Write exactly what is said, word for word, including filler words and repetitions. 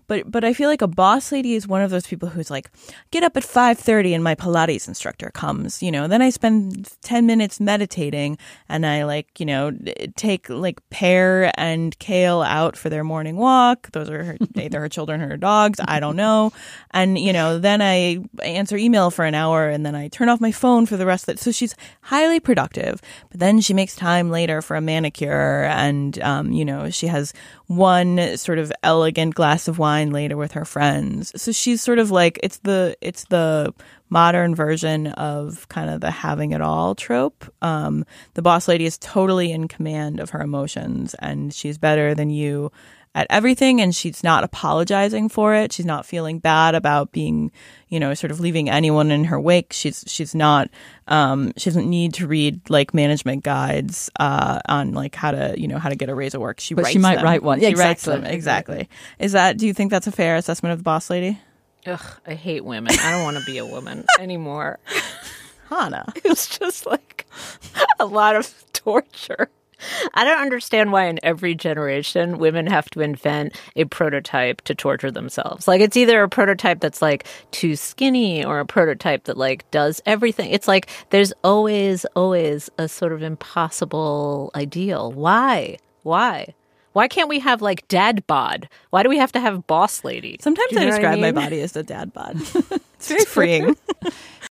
But but I feel like a boss lady is one of those people who's like, get up at five thirty and my Pilates instructor comes, you know, then I spend ten minutes meditating and I like, you know, take like pear and kale out for their morning walk. Those are her, either her children or her dogs. I don't know. And, you know, then I answer email for an hour and then I turn off my phone for the rest of it. So she's highly productive. But then she makes time later for a manicure and, um, you know, she has one sort of elegant glass of wine later with her friends. So she's sort of like, it's the, it's the modern version of kind of the having it all trope. Um, the boss lady is totally in command of her emotions and she's better than you at everything, and she's not apologizing for it. She's not feeling bad about being, you know, sort of leaving anyone in her wake. She's she's not um, she doesn't need to read like management guides uh, on like how to, you know, how to get a raise at work. She but writes she might them. write one. She exactly. writes them exactly. Is that? Do you think that's a fair assessment of the boss lady? Ugh, I hate women. I don't want to be a woman anymore. Hannah, it's just like a lot of torture. I don't understand why in every generation women have to invent a prototype to torture themselves. Like it's either a prototype that's like too skinny or a prototype that like does everything. It's like there's always, always a sort of impossible ideal. Why? Why? Why can't we have like dad bod? Why do we have to have boss lady? Sometimes Do you I know what describe I mean? my body as a dad bod. It's very freeing.